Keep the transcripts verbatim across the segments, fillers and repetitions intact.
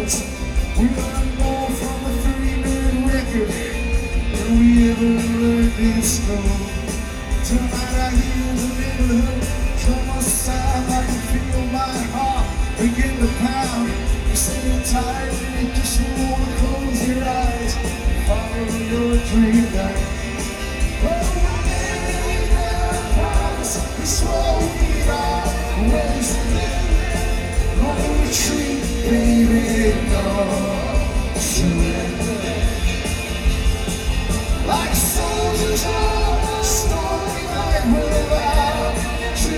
We learned more from a three-minute record than we ever learned in school. Tonight I hear the little hook from my side. I can feel my heart begin to pound. I'm sitting tired and you just wanna close your eyes and follow your dream down. Oh, we never promise, we swore we'd always no retreat, baby, no surrender. Like soldiers on a stormy night, we're about to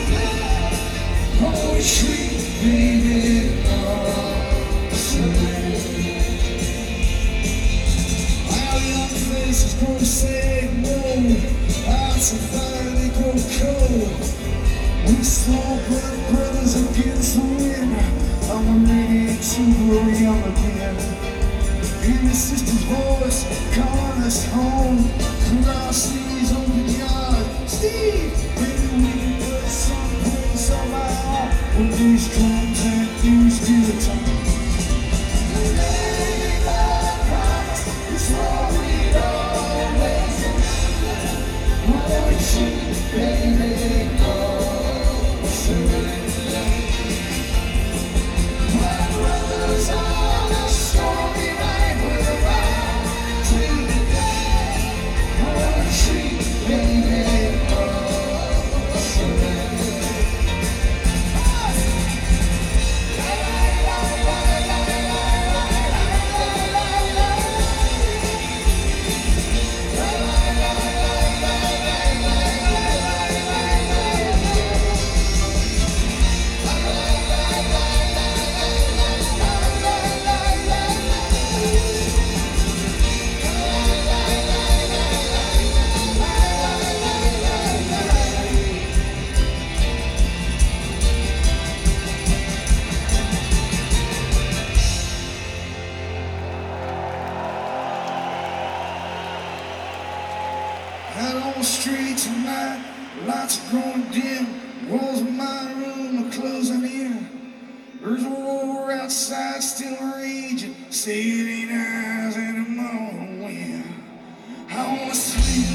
no retreat, baby, no surrender. Our young faces grow sad, no, hearts of fire, they grow cold. We slow blood brothers against the wind. I'm ready to grow young again. Hear your sister's voice calling us home. Cross these open yards. Steve, maybe we can put some place of our own with these drums and these guitars. Maybe that promise is what we'd always do. Oh, it's baby, oh. My brothers on a stormy night, we're about to oh, treat baby, oh, surrender. Out on the street tonight, lights are growing dim. Walls of my room are closing in. There's a war outside still raging, steady eyes and a moan wind. I wanna sleep